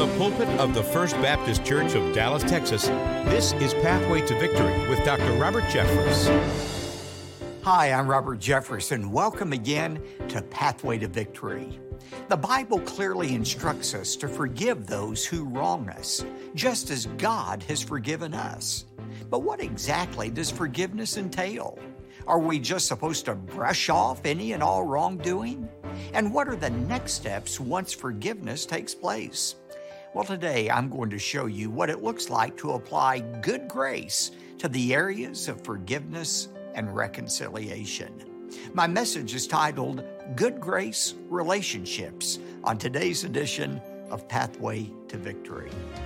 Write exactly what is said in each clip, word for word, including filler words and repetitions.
the pulpit of the First Baptist Church of Dallas, Texas, this is Pathway to Victory with Doctor Robert Jeffress. Hi, I'm Robert Jeffress, and welcome again to Pathway to Victory. The Bible clearly instructs us to forgive those who wrong us, just as God has forgiven us. But what exactly does forgiveness entail? Are we just supposed to brush off any and all wrongdoing? And what are the next steps once forgiveness takes place? Well, today I'm going to show you what it looks like to apply good grace to the areas of forgiveness and reconciliation. My message is titled Good Grace Relationships on today's edition of Pathway to Victory.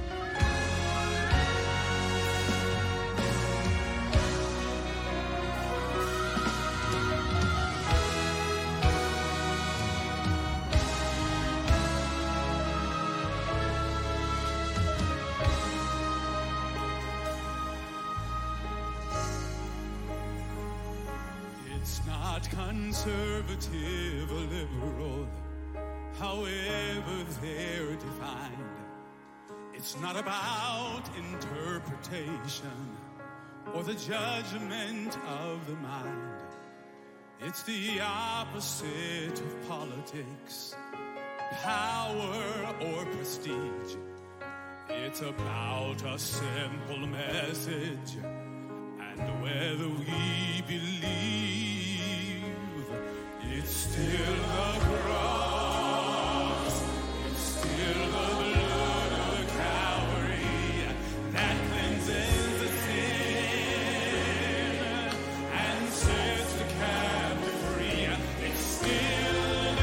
It's not conservative or liberal, however they're defined. It's not about interpretation or the judgment of the mind. It's the opposite of politics, power or prestige. It's about a simple message and whether we believe it's still the cross, it's still the blood of Calvary that cleanses the sin and sets the captive free. It's still the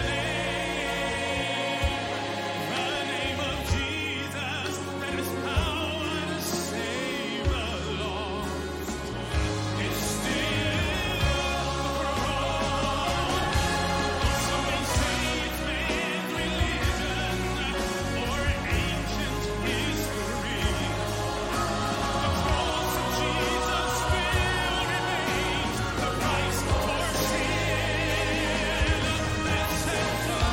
name, the name of Jesus that has power to save the lost. It's still the cross. Some may say it's man's religion or ancient history. The cross of Jesus still remains the price for sin that sets us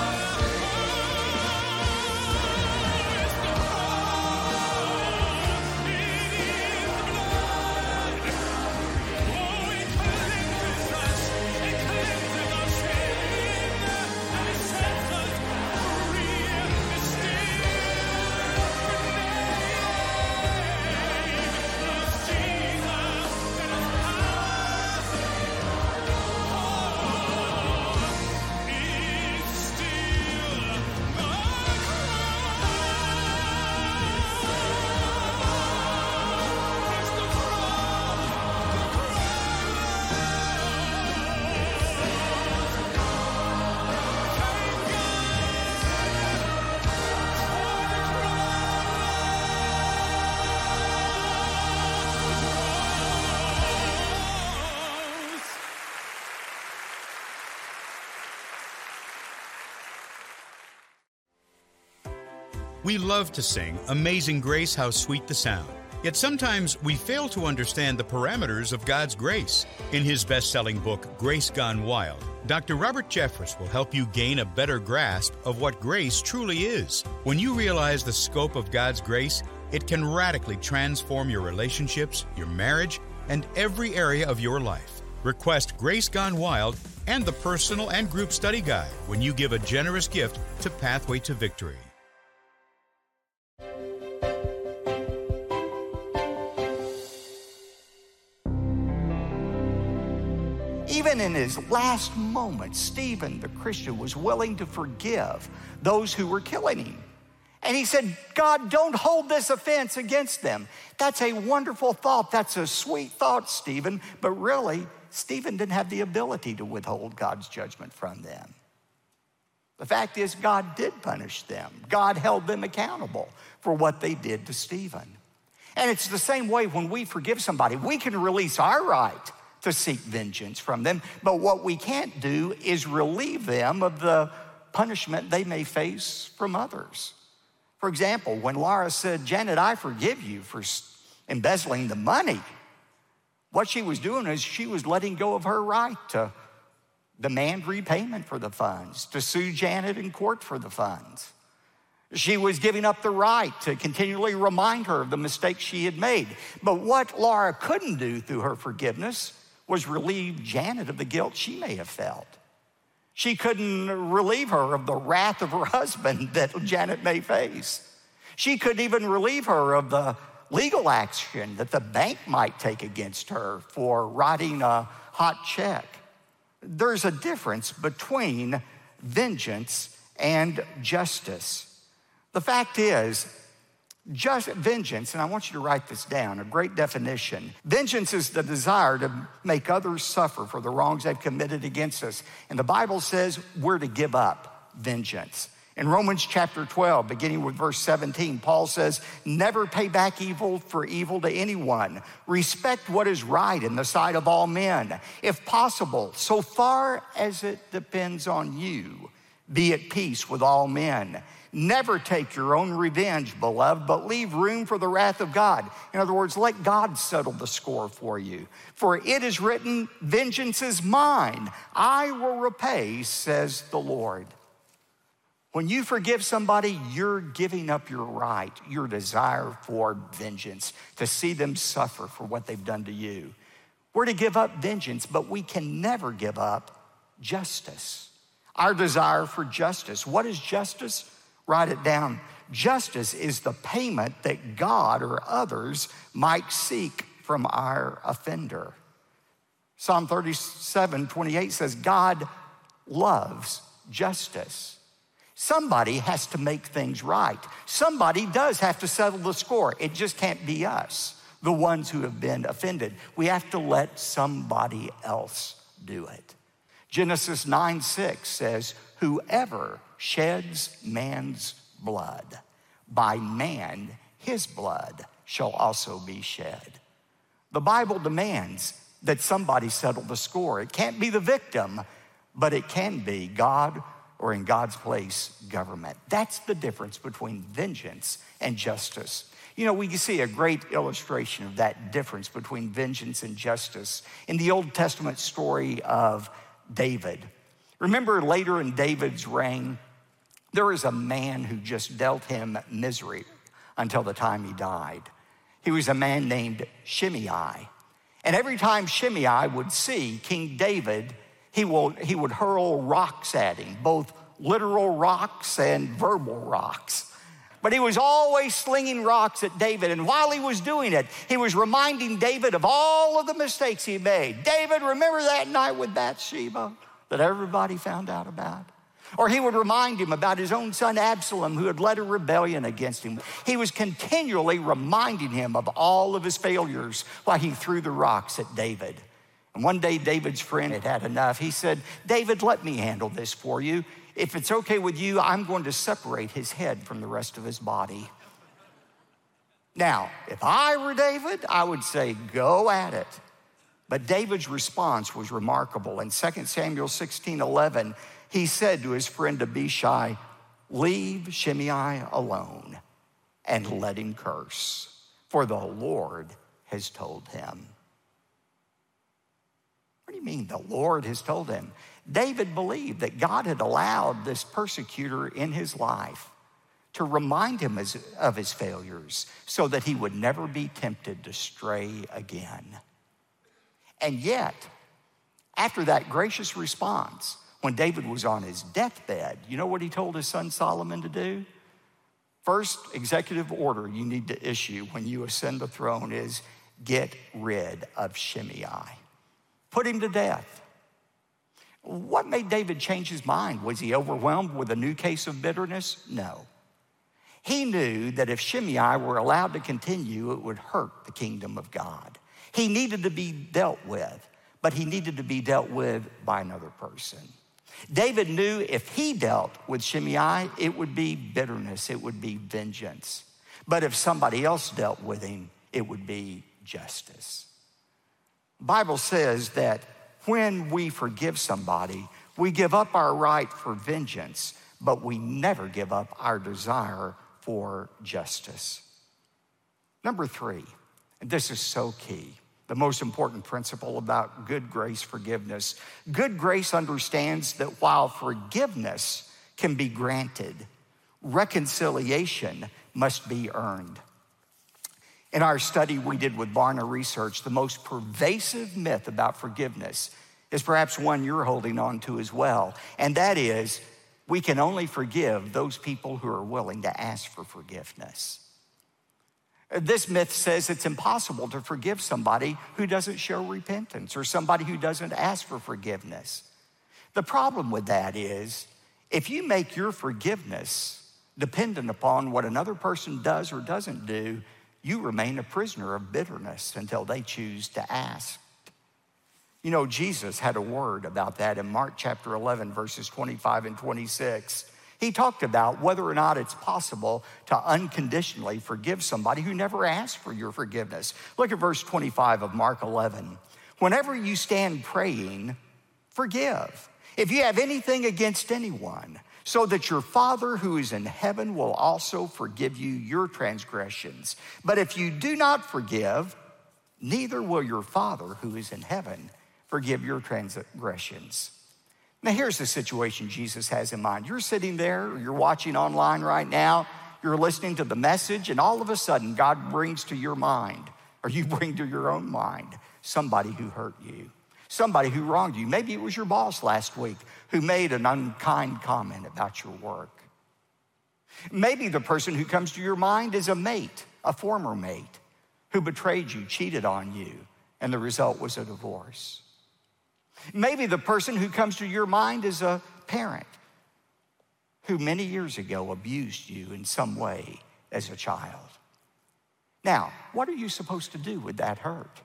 We love to sing Amazing Grace, How Sweet the Sound. Yet sometimes we fail to understand the parameters of God's grace. In his best-selling book, Grace Gone Wild, Doctor Robert Jeffress will help you gain a better grasp of what grace truly is. When you realize the scope of God's grace, it can radically transform your relationships, your marriage, and every area of your life. Request Grace Gone Wild and the personal and group study guide when you give a generous gift to Pathway to Victory. Even in his last moments, Stephen, the Christian, was willing to forgive those who were killing him. And he said, God, don't hold this offense against them. That's a wonderful thought. That's a sweet thought, Stephen. But really, Stephen didn't have the ability to withhold God's judgment from them. The fact is, God did punish them. God held them accountable for what they did to Stephen. And it's the same way when we forgive somebody. We can release our right to seek vengeance from them, but what we can't do is relieve them of the punishment they may face from others. For example, when Laura said, Janet, I forgive you for embezzling the money, what she was doing is she was letting go of her right to demand repayment for the funds, to sue Janet in court for the funds. She was giving up the right to continually remind her of the mistakes she had made. But what Laura couldn't do through her forgiveness was relieve Janet of the guilt she may have felt. She couldn't relieve her of the wrath of her husband that Janet may face. She couldn't even relieve her of the legal action that the bank might take against her for writing a hot check. There's a difference between vengeance and justice. The fact is, just vengeance, and I want you to write this down, a great definition. Vengeance is the desire to make others suffer for the wrongs they've committed against us. And the Bible says we're to give up vengeance. In Romans chapter twelve, beginning with verse seventeen, Paul says, never pay back evil for evil to anyone. Respect what is right in the sight of all men. If possible, so far as it depends on you, be at peace with all men. Never take your own revenge, beloved, but leave room for the wrath of God. In other words, let God settle the score for you. For it is written, vengeance is mine. I will repay, says the Lord. When you forgive somebody, you're giving up your right, your desire for vengeance, to see them suffer for what they've done to you. We're to give up vengeance, but we can never give up justice. Our desire for justice. What is justice? Write it down. Justice is the payment that God or others might seek from our offender. Psalm thirty-seven twenty-eight says, God loves justice. Somebody has to make things right. Somebody does have to settle the score. It just can't be us, the ones who have been offended. We have to let somebody else do it. Genesis nine six says, whoever sheds man's blood, by man his blood shall also be shed. The Bible demands that somebody settle the score. It can't be the victim, but it can be God, or in God's place, government. That's the difference between vengeance and justice. You know, we can see a great illustration of that difference between vengeance and justice in the Old Testament story of David. Remember later in David's reign, there was a man who just dealt him misery until the time he died. He was a man named Shimei. And every time Shimei would see King David, he, will, he would hurl rocks at him, both literal rocks and verbal rocks. But he was always slinging rocks at David. And while he was doing it, he was reminding David of all of the mistakes he made. David, remember that night with Bathsheba that everybody found out about? Or he would remind him about his own son Absalom, who had led a rebellion against him. He was continually reminding him of all of his failures while he threw the rocks at David. And one day, David's friend had had enough. He said, David, let me handle this for you. If it's okay with you, I'm going to separate his head from the rest of his body. Now, if I were David, I would say, go at it. But David's response was remarkable. In Second Samuel sixteen eleven, he said to his friend Abishai, leave Shimei alone and let him curse, for the Lord has told him. What do you mean the Lord has told him? David believed that God had allowed this persecutor in his life to remind him of his failures so that he would never be tempted to stray again. And yet, after that gracious response, when David was on his deathbed, you know what he told his son Solomon to do? First executive order you need to issue when you ascend the throne is get rid of Shimei. Put him to death. What made David change his mind? Was he overwhelmed with a new case of bitterness? No. He knew that if Shimei were allowed to continue, it would hurt the kingdom of God. He needed to be dealt with, but he needed to be dealt with by another person. David knew if he dealt with Shimei, it would be bitterness, it would be vengeance. But if somebody else dealt with him, it would be justice. The Bible says that when we forgive somebody, we give up our right for vengeance, but we never give up our desire for justice. Number three, and this is so key, the most important principle about good grace forgiveness. Good grace understands that while forgiveness can be granted, Reconciliation must be earned. In our study we did with Barna Research, the most pervasive myth about forgiveness is perhaps one you're holding on to as well, and that is we can only forgive those people who are willing to ask for forgiveness. This myth says it's impossible to forgive somebody who doesn't show repentance or somebody who doesn't ask for forgiveness. The problem with that is if you make your forgiveness dependent upon what another person does or doesn't do, you remain a prisoner of bitterness until they choose to ask. You know, Jesus had a word about that in Mark chapter eleven, verses twenty-five and twenty-six. He talked about whether or not it's possible to unconditionally forgive somebody who never asked for your forgiveness. Look at verse twenty-five of Mark eleven. Whenever you stand praying, forgive if you have anything against anyone, so that your Father who is in heaven will also forgive you your transgressions. But if you do not forgive, neither will your Father who is in heaven forgive your transgressions. Now here's the situation Jesus has in mind. You're sitting there, or you're watching online right now, you're listening to the message, and all of a sudden God brings to your mind, or you bring to your own mind, somebody who hurt you, somebody who wronged you. Maybe it was your boss last week who made an unkind comment about your work. Maybe the person who comes to your mind is a mate, a former mate, who betrayed you, cheated on you, and the result was a divorce. Maybe the person who comes to your mind is a parent who many years ago abused you in some way as a child. Now, what are you supposed to do with that hurt?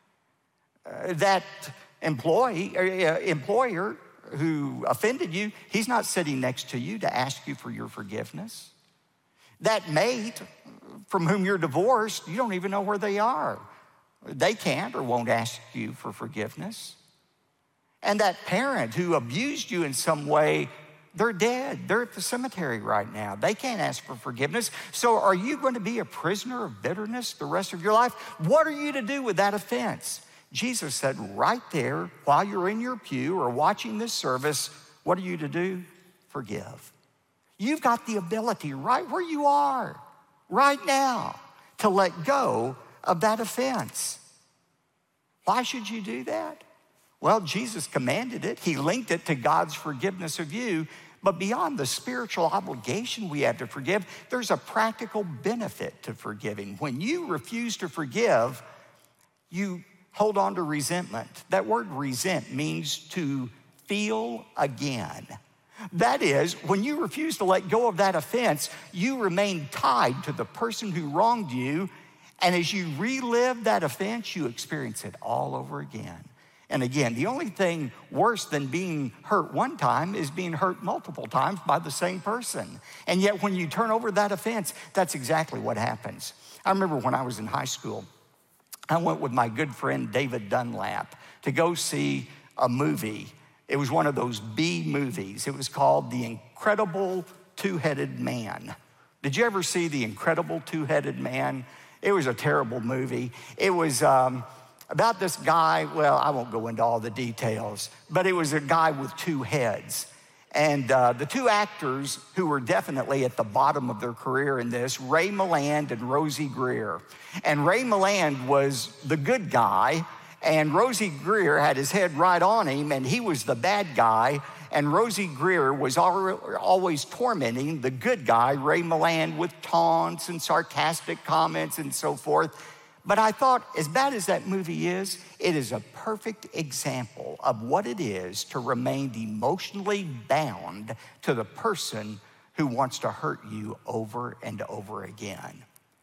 Uh, that employee, uh, employer who offended you, he's not sitting next to you to ask you for your forgiveness. That mate from whom you're divorced, you don't even know where they are. They can't or won't ask you for forgiveness. And that parent who abused you in some way, they're dead. They're at the cemetery right now. They can't ask for forgiveness. So are you going to be a prisoner of bitterness the rest of your life? What are you to do with that offense? Jesus said right there, while you're in your pew or watching this service, what are you to do? Forgive. You've got the ability right where you are, right now, to let go of that offense. Why should you do that? Well, Jesus commanded it. He linked it to God's forgiveness of you. But beyond the spiritual obligation we have to forgive, there's a practical benefit to forgiving. When you refuse to forgive, you hold on to resentment. That word resent means to feel again. That is, when you refuse to let go of that offense, you remain tied to the person who wronged you. And as you relive that offense, you experience it all over again. And again, the only thing worse than being hurt one time is being hurt multiple times by the same person. And yet when you turn over that offense, that's exactly what happens. I remember when I was in high school, I went with my good friend David Dunlap to go see a movie. It was one of those B movies. It was called The Incredible Two-Headed Man. Did you ever see The Incredible Two-Headed Man? It was a terrible movie. It was um, about this guy, well, I won't go into all the details, but it was a guy with two heads. And uh, the two actors who were definitely at the bottom of their career in this, Ray Milland and Rosie Greer. And Ray Milland was the good guy, and Rosie Greer had his head right on him, and he was the bad guy. And Rosie Greer was always tormenting the good guy, Ray Milland, with taunts and sarcastic comments and so forth. But I thought, as bad as that movie is, it is a perfect example of what it is to remain emotionally bound to the person who wants to hurt you over and over again.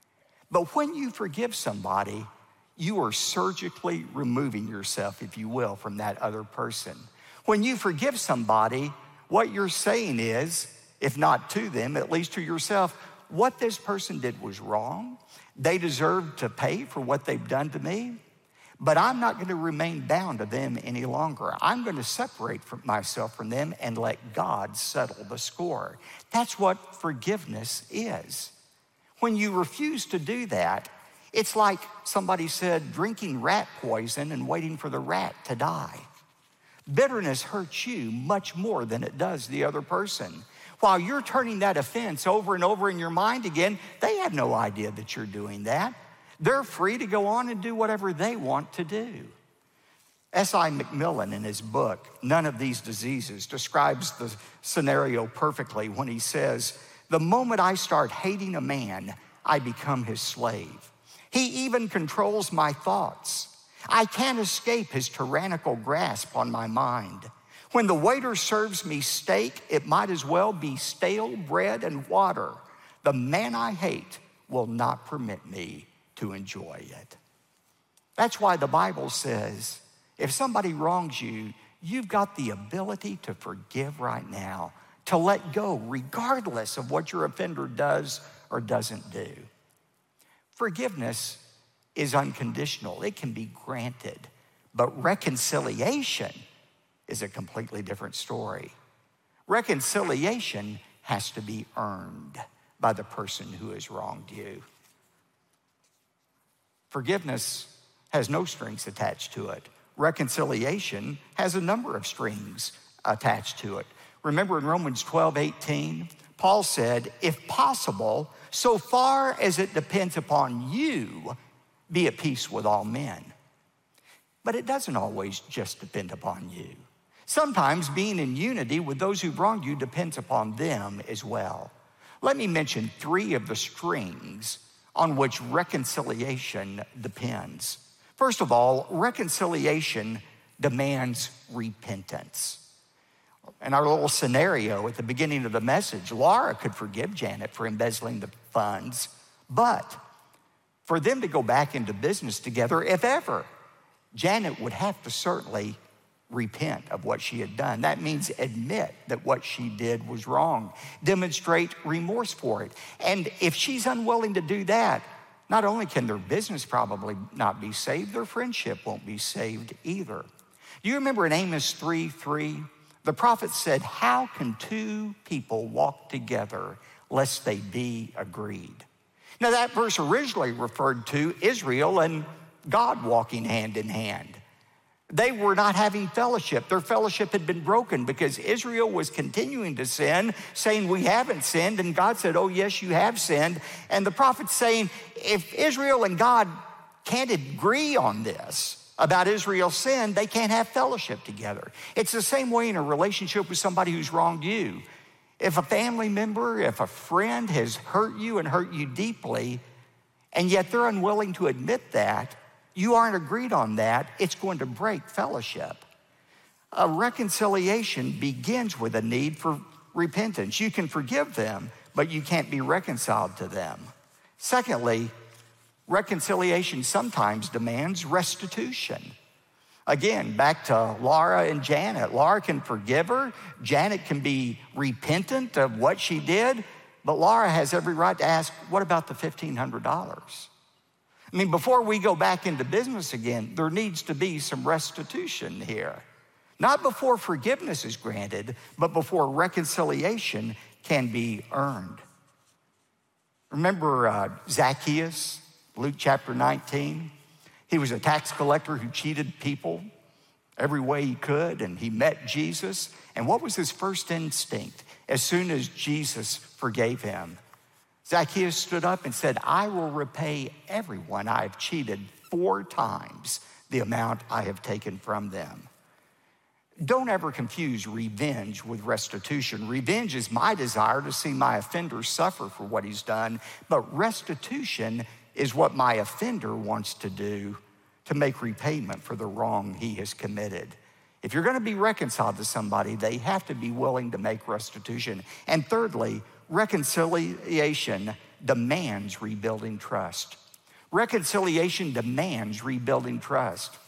But when you forgive somebody, you are surgically removing yourself, if you will, from that other person. When you forgive somebody, what you're saying is, if not to them, at least to yourself, what this person did was wrong. They deserve to pay for what they've done to me, but I'm not going to remain bound to them any longer. I'm going to separate from myself from them and let God settle the score. That's what forgiveness is. When you refuse to do that, it's like somebody said, drinking rat poison and waiting for the rat to die. Bitterness hurts you much more than it does the other person. While you're turning that offense over and over in your mind again, they have no idea that you're doing that. They're free to go on and do whatever they want to do. S I McMillan, in his book, None of These Diseases, describes the scenario perfectly when he says, the moment I start hating a man, I become his slave. He even controls my thoughts. I can't escape his tyrannical grasp on my mind. When the waiter serves me steak, it might as well be stale bread and water. The man I hate will not permit me to enjoy it. That's why the Bible says, if somebody wrongs you, you've got the ability to forgive right now, to let go regardless of what your offender does or doesn't do. Forgiveness is unconditional. It can be granted, but reconciliation is a completely different story. Reconciliation has to be earned by the person who has wronged you. Forgiveness has no strings attached to it. Reconciliation has a number of strings attached to it. Remember in Romans twelve eighteen, Paul said, if possible, so far as it depends upon you, be at peace with all men. But it doesn't always just depend upon you. Sometimes being in unity with those who've wronged you depends upon them as well. Let me mention three of the strings on which reconciliation depends. First of all, reconciliation demands repentance. In our little scenario at the beginning of the message, Laura could forgive Janet for embezzling the funds, but for them to go back into business together, if ever, Janet would have to certainly repent of what she had done. That means admit that what she did was wrong. Demonstrate remorse for it. And if she's unwilling to do that, not only can their business probably not be saved, their friendship won't be saved either. Do you remember in Amos three three? The prophet said, how can two people walk together lest they be agreed? Now that verse originally referred to Israel and God walking hand in hand. They were not having fellowship. Their fellowship had been broken because Israel was continuing to sin, saying, we haven't sinned. And God said, oh, yes, you have sinned. And the prophet's saying, if Israel and God can't agree on this about Israel's sin, they can't have fellowship together. It's the same way in a relationship with somebody who's wronged you. If a family member, if a friend has hurt you and hurt you deeply, and yet they're unwilling to admit that, you aren't agreed on that, it's going to break fellowship. A reconciliation begins with a need for repentance. You can forgive them, but you can't be reconciled to them. Secondly, reconciliation sometimes demands restitution. Again, back to Laura and Janet. Laura can forgive her. Janet can be repentant of what she did, but Laura has every right to ask, what about the fifteen hundred dollars? I mean, before we go back into business again, there needs to be some restitution here. Not before forgiveness is granted, but before reconciliation can be earned. Remember uh, Zacchaeus, Luke chapter nineteen? He was a tax collector who cheated people every way he could, and he met Jesus. And what was his first instinct as soon as Jesus forgave him? Zacchaeus stood up and said, I will repay everyone I have cheated four times the amount I have taken from them. Don't ever confuse revenge with restitution. Revenge is my desire to see my offender suffer for what he's done, but restitution is what my offender wants to do to make repayment for the wrong he has committed. If you're going to be reconciled to somebody, they have to be willing to make restitution. And thirdly, reconciliation demands rebuilding trust. Reconciliation demands rebuilding trust.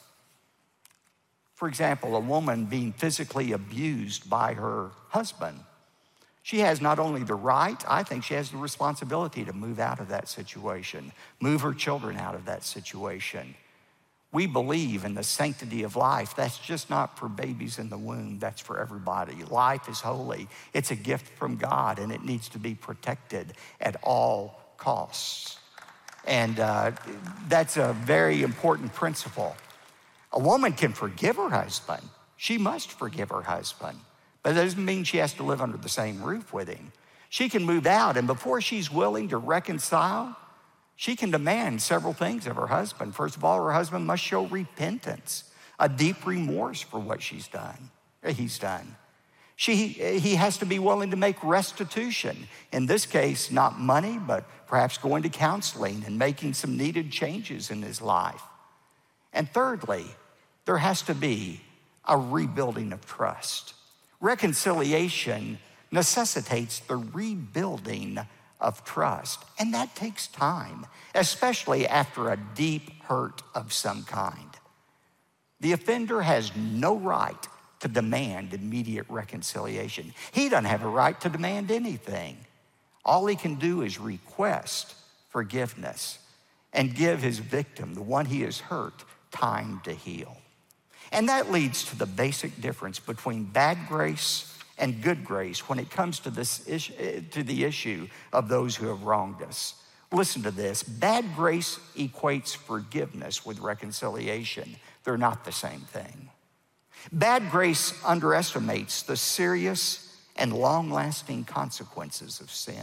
For example, a woman being physically abused by her husband. She has not only the right, I think she has the responsibility to move out of that situation, move her children out of that situation. We believe in the sanctity of life. That's just not for babies in the womb, that's for everybody. Life is holy. It's a gift from God, and it needs to be protected at all costs. And uh, that's a very important principle. A woman can forgive her husband. She must forgive her husband. But that doesn't mean she has to live under the same roof with him. She can move out, and before she's willing to reconcile, she can demand several things of her husband. First of all, her husband must show repentance, a deep remorse for what she's done, he's done. She, he has to be willing to make restitution. In this case, not money, but perhaps going to counseling and making some needed changes in his life. And thirdly, there has to be a rebuilding of trust. Reconciliation necessitates the rebuilding of trust, and that takes time, especially after a deep hurt of some kind. The offender has no right to demand immediate reconciliation. He doesn't have a right to demand anything. All he can do is request forgiveness and give his victim, the one he has hurt, time to heal. And that leads to the basic difference between bad grace and good grace when it comes to this issue, to the issue of those who have wronged us. Listen to this. Bad grace equates forgiveness with reconciliation. They're not the same thing. Bad grace underestimates the serious and long-lasting consequences of sin.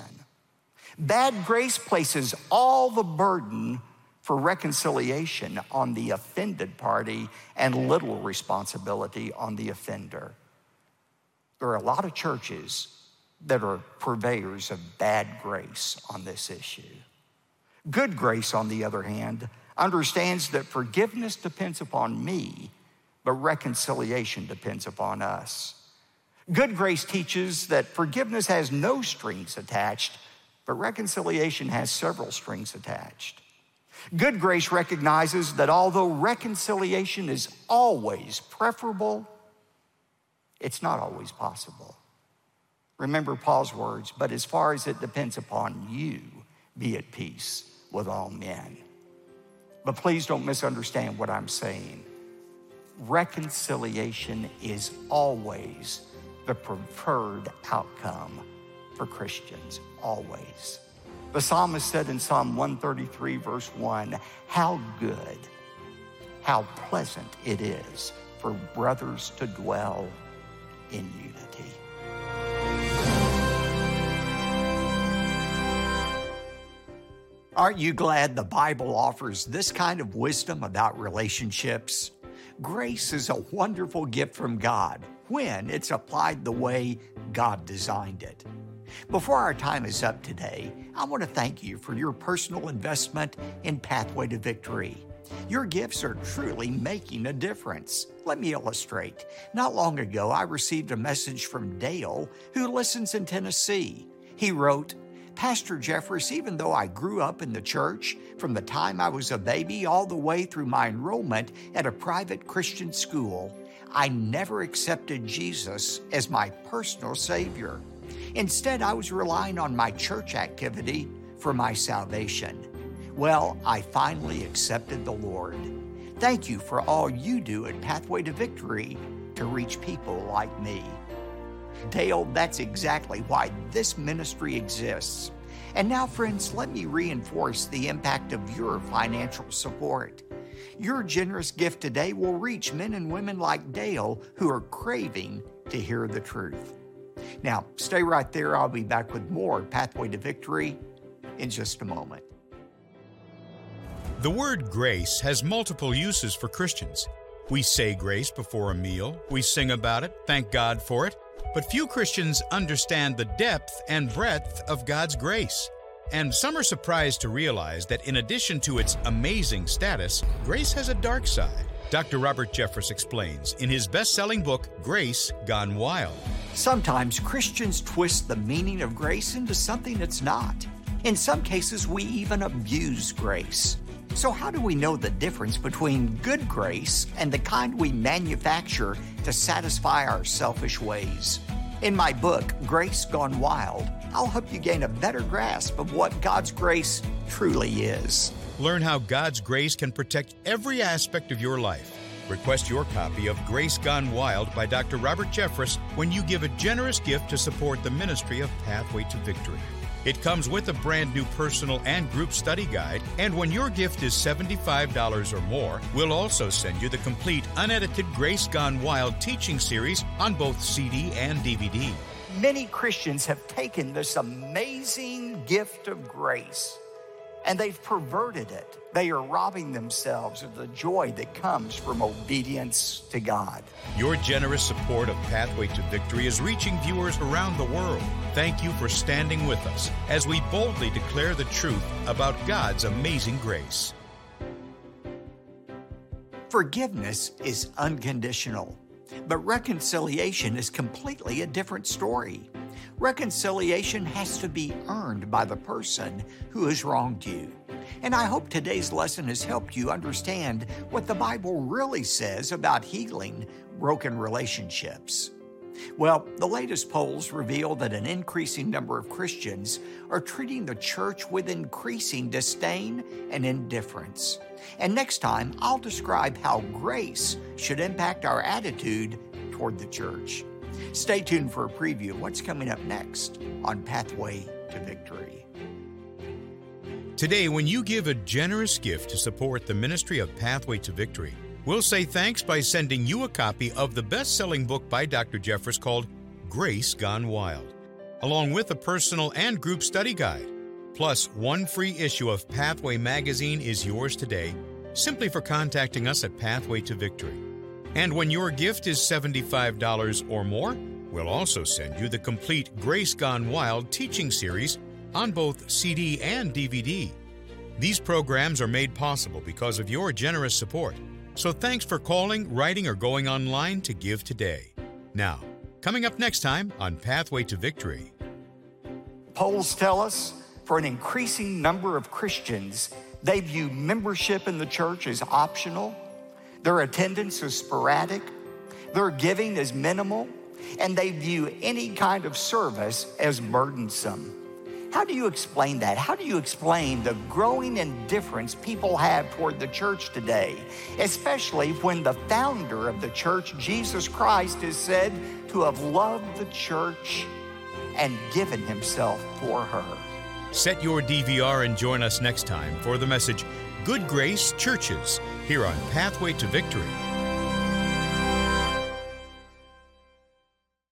Bad grace places all the burden for reconciliation on the offended party and little responsibility on the offender. There are a lot of churches that are purveyors of bad grace on this issue. Good grace, on the other hand, understands that forgiveness depends upon me, but reconciliation depends upon us. Good grace teaches that forgiveness has no strings attached, but reconciliation has several strings attached. Good grace recognizes that although reconciliation is always preferable, it's not always possible. Remember Paul's words, but as far as it depends upon you, be at peace with all men. But please don't misunderstand what I'm saying. Reconciliation is always the preferred outcome for Christians, always. The psalmist said in Psalm one thirty-three, verse one, how good, how pleasant it is for brothers to dwell in unity. Aren't you glad the Bible offers this kind of wisdom about relationships? Grace is a wonderful gift from God when it's applied the way God designed it. Before our time is up today, I want to thank you for your personal investment in Pathway to Victory. Your gifts are truly making a difference. Let me illustrate. Not long ago, I received a message from Dale, who listens in Tennessee. He wrote, Pastor Jeffress, even though I grew up in the church from the time I was a baby all the way through my enrollment at a private Christian school, I never accepted Jesus as my personal Savior. Instead, I was relying on my church activity for my salvation. Well, I finally accepted the Lord. Thank you for all you do at Pathway to Victory to reach people like me. Dale, that's exactly why this ministry exists. And now, friends, let me reinforce the impact of your financial support. Your generous gift today will reach men and women like Dale who are craving to hear the truth. Now, stay right there. I'll be back with more Pathway to Victory in just a moment. The word grace has multiple uses for Christians. We say grace before a meal, we sing about it, thank God for it, but few Christians understand the depth and breadth of God's grace. And some are surprised to realize that in addition to its amazing status, grace has a dark side. Doctor Robert Jeffress explains in his best-selling book, Grace Gone Wild. Sometimes Christians twist the meaning of grace into something it's not. In some cases, we even abuse grace. So how do we know the difference between good grace and the kind we manufacture to satisfy our selfish ways? In my book, Grace Gone Wild, I'll help you gain a better grasp of what God's grace truly is. Learn how God's grace can protect every aspect of your life. Request your copy of Grace Gone Wild by Doctor Robert Jeffress when you give a generous gift to support the ministry of Pathway to Victory. It comes with a brand new personal and group study guide, and when your gift is seventy-five dollars or more, we'll also send you the complete unedited Grace Gone Wild teaching series on both C D and D V D. Many Christians have taken this amazing gift of grace and they've perverted it. They are robbing themselves of the joy that comes from obedience to God. Your generous support of Pathway to Victory is reaching viewers around the world. Thank you for standing with us as we boldly declare the truth about God's amazing grace. Forgiveness is unconditional, but reconciliation is completely a different story. Reconciliation has to be earned by the person who has wronged you. And I hope today's lesson has helped you understand what the Bible really says about healing broken relationships. Well, the latest polls reveal that an increasing number of Christians are treating the church with increasing disdain and indifference. And next time, I'll describe how grace should impact our attitude toward the church. Stay tuned for a preview of what's coming up next on Pathway to Victory. Today, when you give a generous gift to support the ministry of Pathway to Victory, we'll say thanks by sending you a copy of the best-selling book by Doctor Jeffress called Grace Gone Wild, along with a personal and group study guide. Plus, one free issue of Pathway magazine is yours today, simply for contacting us at Pathway to Victory. And when your gift is seventy-five dollars or more, we'll also send you the complete Grace Gone Wild teaching series on both C D and D V D. These programs are made possible because of your generous support. So thanks for calling, writing, or going online to give today. Now, coming up next time on Pathway to Victory. Polls tell us for an increasing number of Christians, they view membership in the church as optional, their attendance is sporadic, their giving is minimal, and they view any kind of service as burdensome. How do you explain that? How do you explain the growing indifference people have toward the church today, especially when the founder of the church, Jesus Christ, is said to have loved the church and given himself for her? Set your D V R and join us next time for the message, Good Grace Churches, here on Pathway to Victory.